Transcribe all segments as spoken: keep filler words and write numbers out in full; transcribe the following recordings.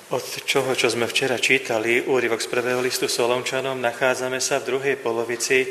Od čoho, čo sme včera čítali, úryvok z prvého listu Solomčanom, nachádzame sa v druhej polovici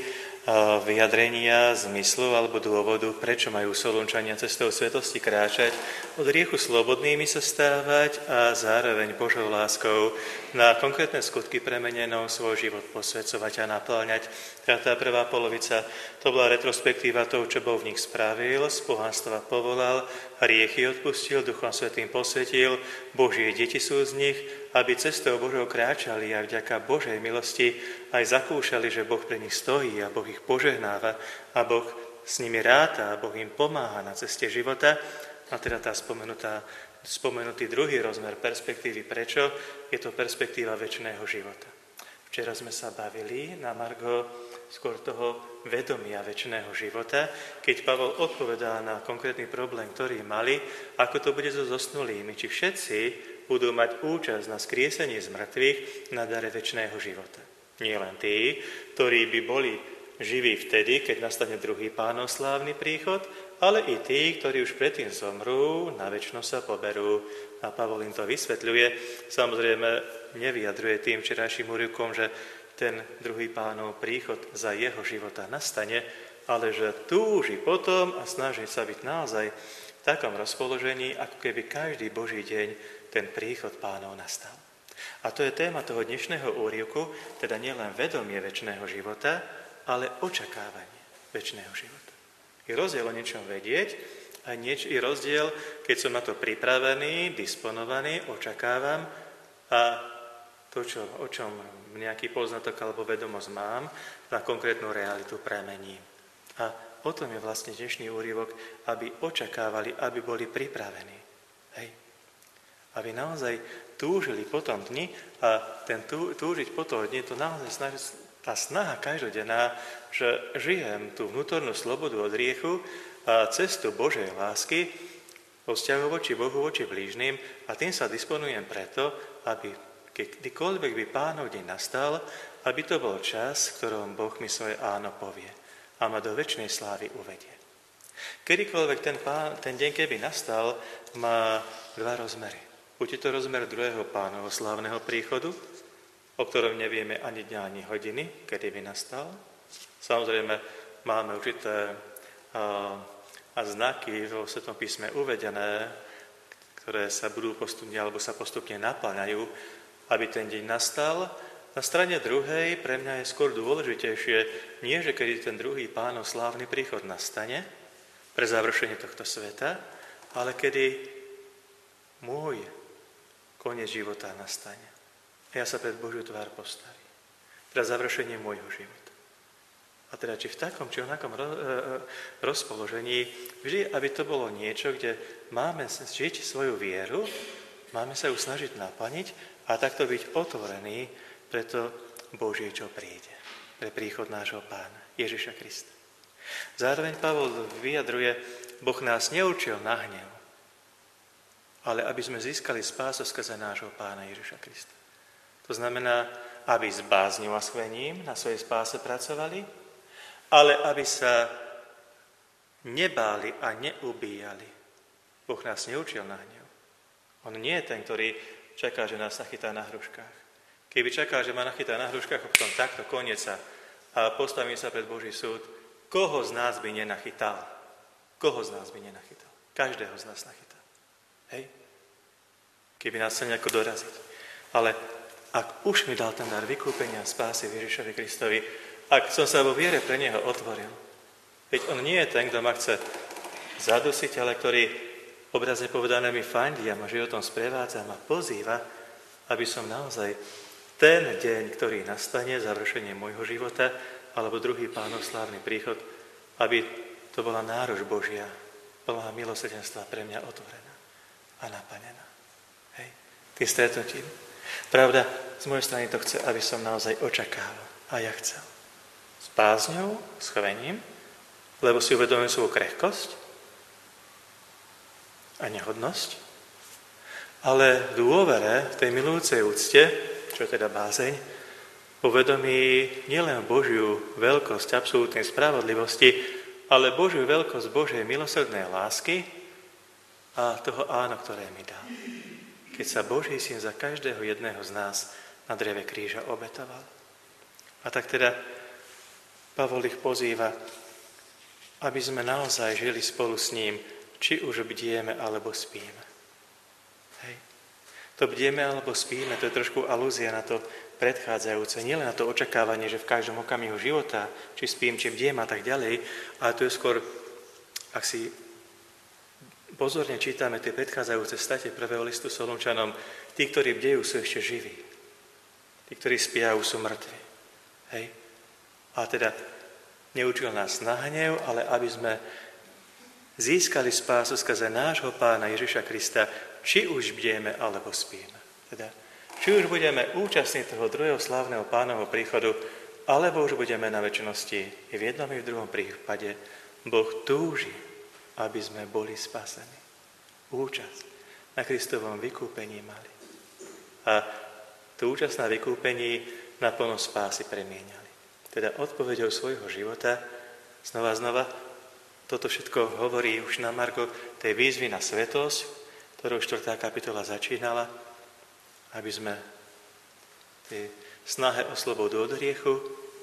vyjadrenia zmyslu alebo dôvodu, prečo majú Solomčania cestou svetosti kráčať, od hriechu slobodnými sa stávať a zároveň Božou láskou na konkrétne skutky premenenou svoj život posväcovať a naplňať. A tá prvá polovica, to bola retrospektíva toho, čo Boh v nich spravil, z pohanstva povolal, hriechy odpustil, Duchom Svätým posvetil, Božie deti sú z nich, aby cestou Božou kráčali a vďaka Božej milosti aj zakúšali, že Boh pre nich stojí a Boh ich požehnáva a Boh s nimi ráta a Boh im pomáha na ceste života. A teda tá spomenutá, spomenutý druhý rozmer perspektívy, prečo? Je to perspektíva večného života. Včera sme sa bavili na margo skôr toho vedomia večného života, keď Pavol odpovedá na konkrétny problém, ktorý mali, ako to bude so zosnulými, či všetci budú mať účasť na skriesení z mŕtvych na dare večného života. Nie len tí, ktorí by boli živí vtedy, keď nastane druhý Pánov slávny príchod, ale i tí, ktorí už predtým zomrú, na večnosť sa poberú. A Pavol im to vysvetľuje. Samozrejme, nevyjadruje tým včerajším úryvkom, že ten druhý Pánov príchod za jeho života nastane, ale že túži potom a snaží sa byť naozaj v takom rozpoložení, ako keby každý Boží deň ten príchod Pánov nastal. A to je téma toho dnešného úryvku, teda nielen vedomie večného života, ale očakávanie večného života. Je rozdiel o niečom vedieť a nieč, je rozdiel, keď som na to pripravený, disponovaný, očakávam a to, čo, o čom nejaký poznatok alebo vedomosť mám, na konkrétnu realitu premením. A o tom je vlastne dnešný úryvok, aby očakávali, aby boli pripravení. Hej. Aby naozaj túžili po tom dni a ten tú, túžiť po tom dni, to naozaj snaží, tá snaha každodenná, že žijem tú vnútornú slobodu od hriechu a cestu Božej lásky, vo vzťahu voči Bohu, voči blížnym a tým sa disponujem preto, aby kedykoľvek by Pánov deň nastal, aby to bol čas, v ktorom Boh mi svoje áno povie a ma do večnej slávy uvedie. Kedykoľvek ten, pán, ten deň, keby nastal, má dva rozmery. Buď je to rozmer druhého Pánovho slávneho príchodu, o ktorom nevieme ani dňa, ani hodiny, kedy by nastal. Samozrejme, máme určité uh, a znaky vo Svetom písme uvedené, ktoré sa budú postupne, alebo sa postupne naplňajú, aby ten deň nastal. Na strane druhej pre mňa je skôr dôležitejšie, nie že kedy ten druhý Pánov slávny príchod nastane, pre završenie tohto sveta, ale kedy môj koniec života nastane. Ja sa pred Božiu tvár postavím. Teda završenie môjho života. A teda či v takom, či v onakom rozpoložení, vždy, aby to bolo niečo, kde máme žiť svoju vieru, máme sa ju snažiť naplniť a takto byť otvorený pre to Božie, čo príde. Pre príchod nášho Pána, Ježiša Krista. Zároveň Pavol vyjadruje, Boh nás neučil na hnev, ale aby sme získali spásu skrze nášho Pána Ježiša Krista. To znamená, aby s bázňou a schvením na svojej spáse pracovali, ale aby sa nebáli a neubíjali. Boh nás neučil na hnev. On nie je ten, ktorý čaká, že nás nachytá na hruškách. Keby čakal, že ma nachytá na hruškách, potom takto koniec sa a postavím sa pred Boží súd, koho z nás by nenachytal? Koho z nás by nenachytal? Každého z nás nachytal. Hej? Keby nás chcel nejako doraziť. Ale ak už mi dal ten dar vykúpenia a spásy Ježišovi Kristovi, ak som sa vo viere pre Neho otvoril, veď On nie je ten, kto ma chce zadusiť, ale ktorý obrazne povedané mi fandí a ma životom sprevádza a ma pozýva, aby som naozaj ten deň, ktorý nastane, završenie môjho života, alebo druhý Pánov slávny príchod, aby to bola náruč Božia, plná milosrdenstva pre mňa otvorená a naplnená. Hej. Tým stretnutím. Pravda, z mojej strany to chce, aby som naozaj očakával. A ja chcel. S bázňou, s chvením, lebo si uvedomujem svoju krehkosť a nehodnosť, ale v dôvere, v tej milujúcej úcte, čo je teda bázeň, uvedomí nielen Božiu veľkosť absolútnej spravodlivosti, ale Božiu veľkosť Božej milosrdnej lásky a toho áno, ktoré mi dal. keď sa Boží syn za každého jedného z nás na dreve kríža obetoval. A tak teda Pavol ich pozýva, aby sme naozaj žili spolu s ním, či už bdieme alebo spíme. Hej. To bdieme alebo spíme, to je trošku alúzia na to predchádzajúce, nielen na to očakávanie, že v každom okamihu života, či spím, či bdiem a tak ďalej, ale to je skôr, ak si pozorne čítame tie predchádzajúce state prvého listu Solunčanom, tí, ktorí bdejú, sú ešte živí. Tí, ktorí spia, sú mŕtvi. Hej. A teda neučil nás na hnev, ale aby sme získali spásu skrze nášho Pána Ježiša Krista, či už bdieme, alebo spíme. Teda, či už budeme účastní toho druhého slávneho Pánovho príchodu, alebo už budeme na večnosti. I v jednom, i v druhom prípade Boh túži, aby sme boli spasení. Účasť na Kristovom vykúpení mali. A tú účasť na vykúpení na plno spásy premieniali. Teda odpoveďou svojho života znova znova toto všetko hovorí už na margo tej výzvy na svetosť, ktorou štvrtá kapitola začínala, aby sme v tej snahe o slobodu od hriechu,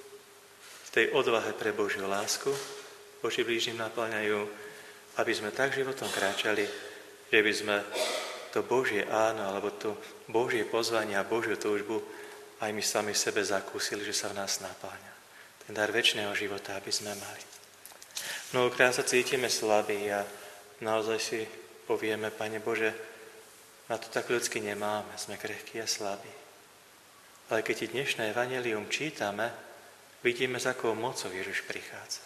v tej odvahe pre Božiu lásku, voči blížnym naplňajú, aby sme tak životom kráčali, že by sme to Božie áno, alebo to Božie pozvanie a Božiu túžbu aj my sami sebe zakúsili, že sa v nás naplňa. Ten dar večného života, aby sme mali. Mnohokrát sa cítime slabí a naozaj si povieme, Pane Bože, na to tak ľudsky nemáme, sme krehkí a slabí. Ale keď ti dnešné evanjelium čítame, vidíme, s akou mocou Ježiš prichádza.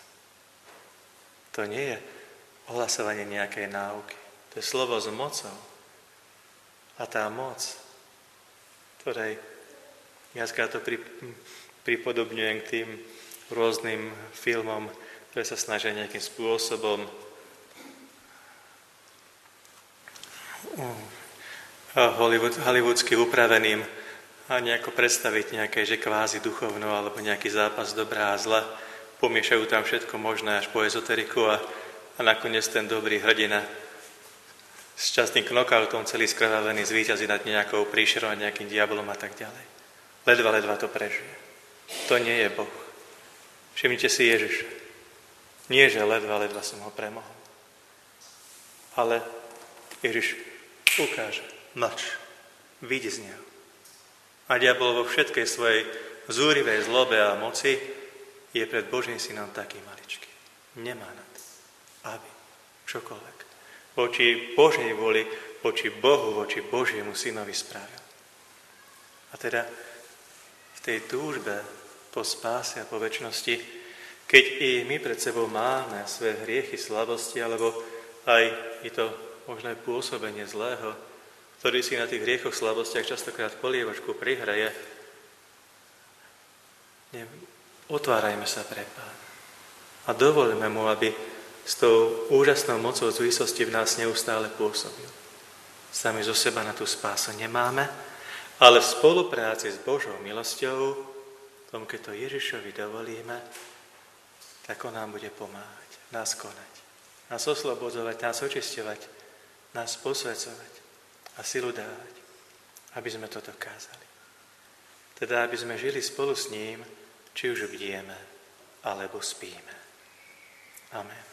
To nie je ohlasovanie nejakej náuky, to je slovo s mocou. A tá moc, ktorej viackrát to pripodobňujem k tým rôznym filmom, ktoré sa snažia nejakým spôsobom Hollywood, hollywoodsky upraveným a nejako predstaviť nejaké, že kvázi duchovno alebo nejaký zápas dobrá a zla. Pomiešajú tam všetko možné až po ezoteriku a, a nakoniec ten dobrý hrdina s častným knockoutom celý skrvavený zvíťazí nad nejakou príšerou a nejakým diablom a tak ďalej. Ledva, ledva to prežije. To nie je Boh. Všimnite si Ježiša. Nie, že ledva, ledva som ho premohol. Ale Ježiš ukáže, mlč, vidí z neho. A diabol vo všetkej svojej zúrivej zlobe a moci je pred Božím synom taký maličký. Nemá na to, aby čokoľvek voči Božej vôli, voči Bohu, voči Božiemu synovi spravil. A teda v tej túžbe po spáse a po večnosti, keď i my pred sebou máme svoje hriechy, slabosti, alebo aj i to možné pôsobenie zlého, ktorý si na tých hriechoch, slabostiach častokrát polievočku prihraje, otvárajme sa pre Pána a dovolíme mu, aby s tou úžasnou mocou z výsosti v nás neustále pôsobil. Sami zo seba na tú spásu nemáme, ale v spolupráci s Božou milosťou, tom, keď to Ježišovi dovolíme, tak on nám bude pomáhať, nás konať, nás oslobodzovať, nás očisťovať, nás posvedzovať a silu dávať, aby sme to dokázali. Teda, aby sme žili spolu s ním, či už bdieme, alebo spíme. Amen.